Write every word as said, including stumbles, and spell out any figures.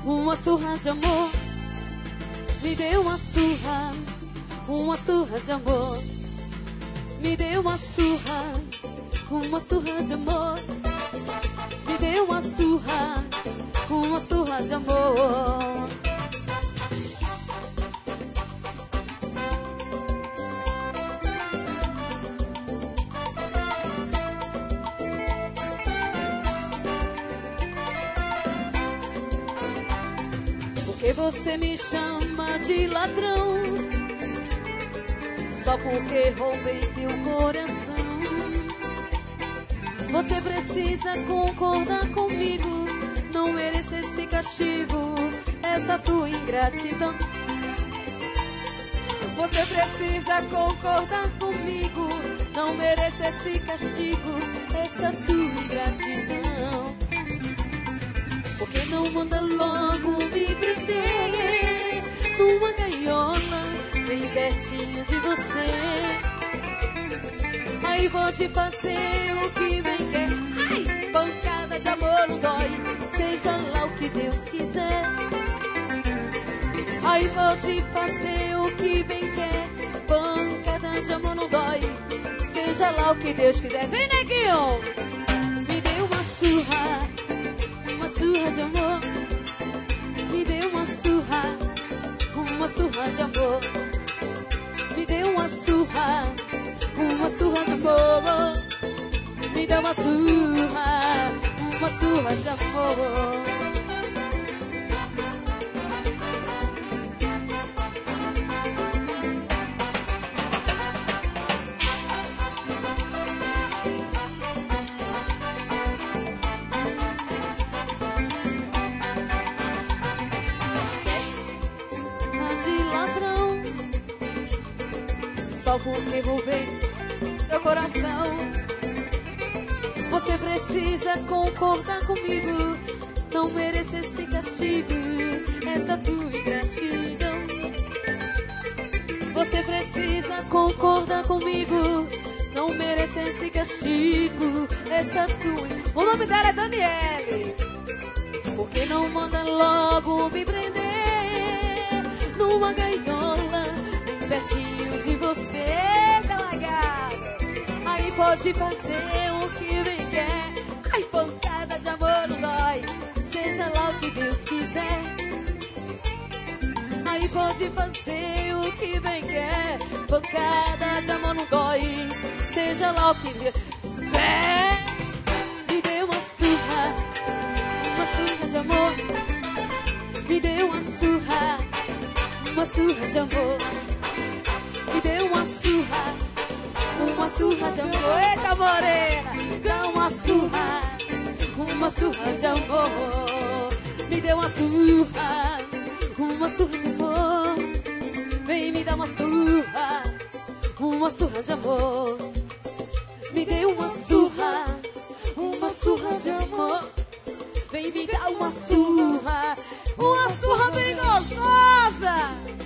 uma surra de amor. Me deu uma surra, uma surra de amor. Me deu uma surra, uma surra de amor. Me deu uma surra, uma surra de amor. Porque você me chama de ladrão, só porque roubei teu coração. Você precisa concordar comigo, não merece esse castigo, essa tua ingratidão. Você precisa concordar comigo, não merece esse castigo, essa tua ingratidão. Porque não manda logo me prender numa gaiola bem pertinho de você. Aí vou te fazer o que bem quer. Ai, pancada de amor não dói, seja lá o que Deus quiser. Aí vou te fazer o que bem quer. Pancada de amor não dói, seja lá o que Deus quiser. Vem, neguinho! Me dê uma surra, uma surra de amor. Me dê uma surra, uma surra de amor. Me dê uma surra, uma surra de amor. Me dê uma surra, uma surra de amor. Só porque roubei teu coração. Você precisa concordar comigo, não merece esse castigo, essa tua ingratidão. Você precisa concordar comigo, não merece esse castigo, essa tua. O nome dela é Daniele. Porque não manda logo me prender numa gaiola bem pertinho de você, delegado. Aí pode fazer o que bem quer. Ai, pancada de amor não dói, seja lá o que Deus quiser. Aí pode fazer o que bem quer. Pancada de amor não dói, seja lá o que Deus quer. Me dê uma surra, uma surra de amor. Me dê uma surra, uma surra de amor. Me dê uma surra, uma surra de amor. Eita, morena, dá uma surra, uma surra de amor. Me dê uma surra, uma surra de amor. Vem me dar uma surra, uma surra de amor. Me dê uma surra, uma surra de amor. Vem me dar uma surra, uma surra bem gostosa.